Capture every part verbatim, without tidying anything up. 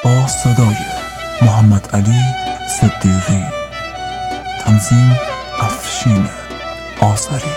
با صدای محمد علی صدیقی، تنظیم افشین آذری.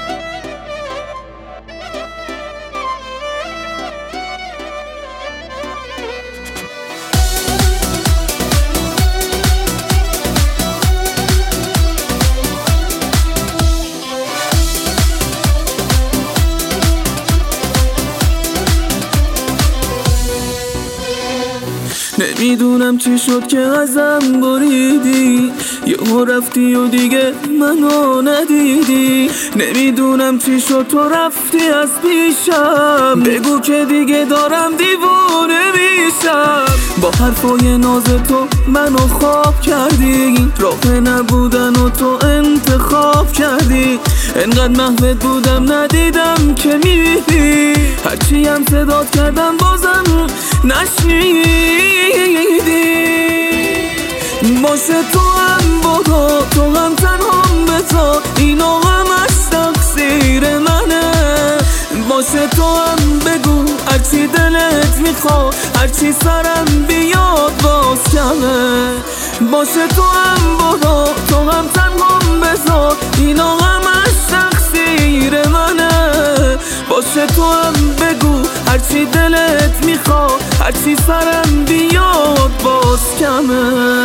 نمیدونم چی شد که ازم بریدی، یهو رفتی و دیگه منو ندیدی. نمیدونم چی شد تو رفتی از پیشم، بگو که دیگه دارم دیوونه میشم. با حرفای ناز تو منو خواب کردی، راه نبودن و تو انتخاب کردی. انقدر محوت بودم ندیدم که میری، هرچی هم صدات کردم بازم نشنیدی. باشه تو هم برو، تو هم تنهام بذار، اینا همش تقصیر منه. باشه تو هم بگو هرچی دلت میخواد، هرچی سرم بیاد باز کمه. باشه تو هم برو، تو هم تنهام بذار، اینا همش تقصیر منه. باشه تو هم بگو هرچی دلت میخواد، هرچی سرم بیاد باز کمه.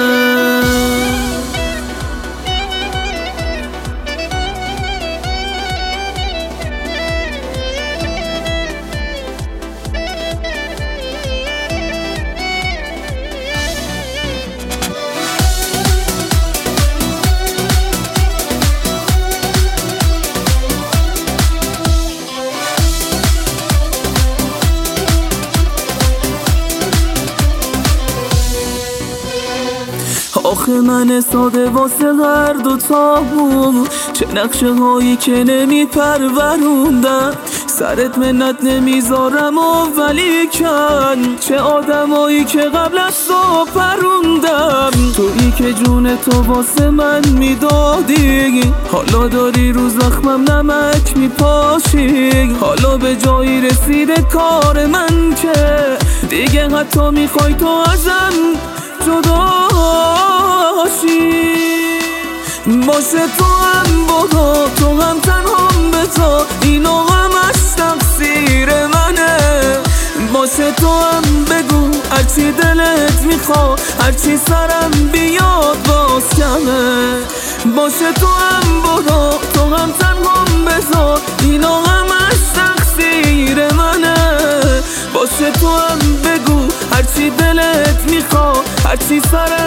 آخه من ساده واسه هر دوتامون، چه نقشه هایی که نمی پروروندم. سرت منت نمیذارم و ولی کن، چه آدمایی که قبل از تو پروندم. تویی که جون تو واسه من میدادی، حالا داری رو زخمم نمک میپاشی. حالا به جایی رسیده کار من که دیگه حتی میخوای تو ازم جدا شی. باشه تو هم برو، تو هم تنهام بذار، اینا همش تقصیر منه. باشه تو هم بگو هرچی دلت میخواد، هرچی سرم بیاد باز کمه. باشه تو هم برو، تو هم تنهام بذار، اینا همش تقصیر منه. باشه تو هم بگو هرچی دلت میخواد، هرچی سرم